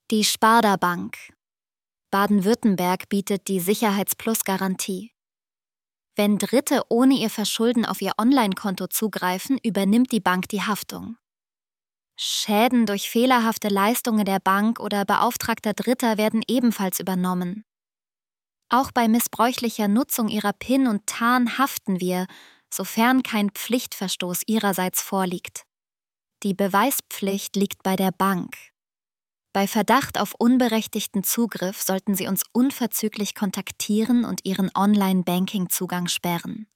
Die Sparda Bank. Baden-Württemberg bietet die Sicherheitsplus-Garantie. Wenn Dritte ohne ihr Verschulden auf ihr Online-Konto zugreifen, übernimmt die Bank die Haftung. Schäden durch fehlerhafte Leistungen der Bank oder beauftragter Dritter werden ebenfalls übernommen. Auch bei missbräuchlicher Nutzung ihrer PIN und TAN haften wir, sofern kein Pflichtverstoß ihrerseits vorliegt. Die Beweispflicht liegt bei der Bank. Bei Verdacht auf unberechtigten Zugriff sollten Sie uns unverzüglich kontaktieren und Ihren Online-Banking-Zugang sperren.